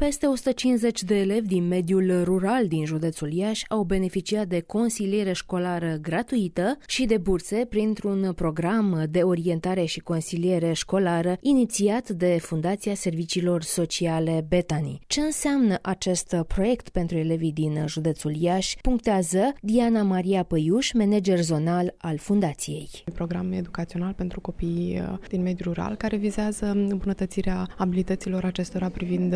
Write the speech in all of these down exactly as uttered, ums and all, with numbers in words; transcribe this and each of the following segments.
Peste o sută cincizeci de elevi din mediul rural din județul Iași au beneficiat de consiliere școlară gratuită și de burse printr-un program de orientare și consiliere școlară inițiat de Fundația Serviciilor Sociale Betani. Ce înseamnă acest proiect pentru elevii din județul Iași? Punctează Diana Maria Păiuș, manager zonal al Fundației. Program educațional pentru copii din mediul rural care vizează îmbunătățirea abilităților acestora privind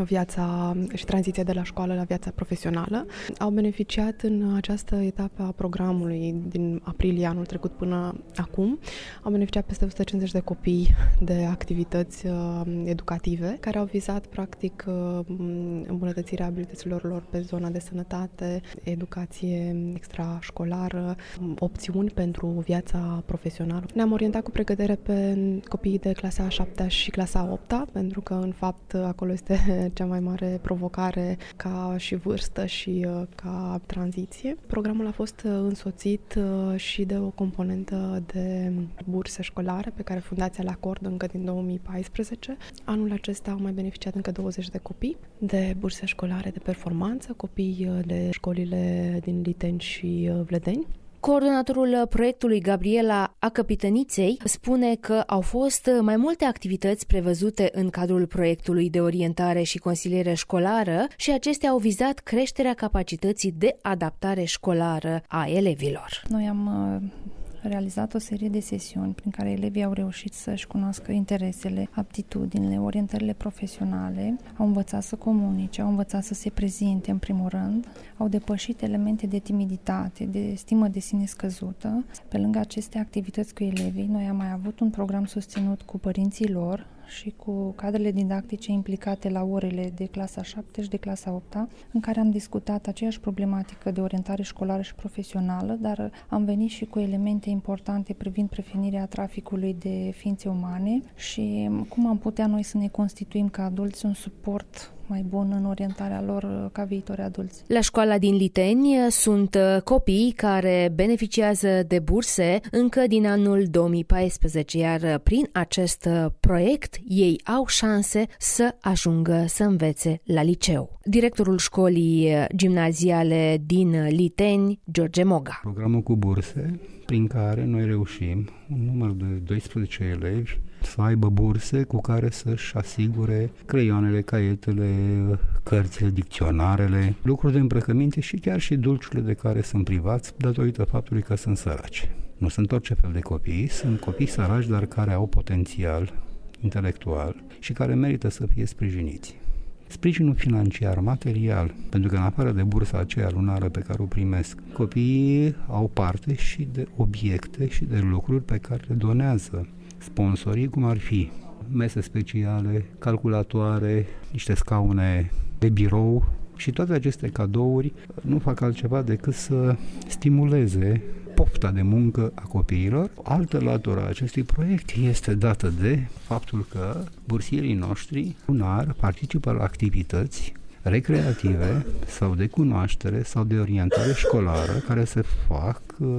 viața și tranziția de la școală la viața profesională. Au beneficiat în această etapă a programului din aprilie anul trecut până acum. Au beneficiat peste o sută cincizeci de copii de activități educative care au vizat practic îmbunătățirea abilităților lor pe zona de sănătate, educație extrașcolară, opțiuni pentru viața profesională. Ne-am orientat cu pregătire pe copiii de clasa a șaptea și clasa a opta, pentru că în fapt acolo este cea mai mare provocare ca și vârstă și ca tranziție. Programul a fost însoțit și de o componentă de burse școlare pe care Fundația le acordă încă din două mii paisprezece. Anul acesta au mai beneficiat încă douăzeci de copii de burse școlare de performanță, copii de școlile din Liteni și Vlădeni. Coordonatorul proiectului, Gabriela Acăpităniței, spune că au fost mai multe activități prevăzute în cadrul proiectului de orientare și consiliere școlară și acestea au vizat creșterea capacității de adaptare școlară a elevilor. Noi am realizat o serie de sesiuni prin care elevii au reușit să-și cunoască interesele, aptitudinile, orientările profesionale, au învățat să comunice, au învățat să se prezinte în primul rând, au depășit elemente de timiditate, de stimă de sine scăzută. Pe lângă aceste activități cu elevii, noi am mai avut un program susținut cu părinții lor și cu cadrele didactice implicate la orele de clasa a șaptea și de clasa a opta, în care am discutat aceeași problematică de orientare școlară și profesională, dar am venit și cu elemente importante privind prevenirea traficului de ființe umane și cum am putea noi să ne constituim ca adulți un suport mai bun în orientarea lor ca viitori adulți. La școala din Liteni sunt copii care beneficiază de burse încă din anul două mii paisprezece, iar prin acest proiect ei au șanse să ajungă să învețe la liceu. Directorul școlii gimnaziale din Liteni, George Moga. Programul cu burse, prin care noi reușim un număr de doisprezece elevi să aibă burse cu care să-și asigure creioanele, caietele, cărțile, dicționarele, lucruri de îmbrăcăminte și chiar și dulciurile de care sunt privați datorită faptului că sunt săraci. Nu sunt orice fel de copii, sunt copii săraci, dar care au potențial intelectual și care merită să fie sprijiniți. Sprijinul financiar, material, pentru că în afară de bursa aceea lunară pe care o primesc, copiii au parte și de obiecte și de lucruri pe care le donează sponsorii, cum ar fi mese speciale, calculatoare, niște scaune de birou și toate aceste cadouri nu fac altceva decât să stimuleze pofta de muncă a copiilor. Altă latură a acestui proiect este dată de faptul că bursierii noștri lunar participă la activități recreative sau de cunoaștere sau de orientare școlară care se fac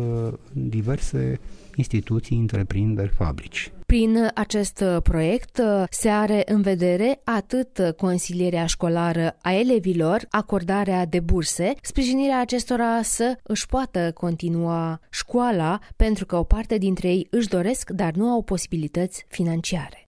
în diverse instituții, întreprinderi, fabrici. Prin acest proiect se are în vedere atât consilierea școlară a elevilor, acordarea de burse, sprijinirea acestora să își poată continua școala, pentru că o parte dintre ei își doresc, dar nu au posibilități financiare.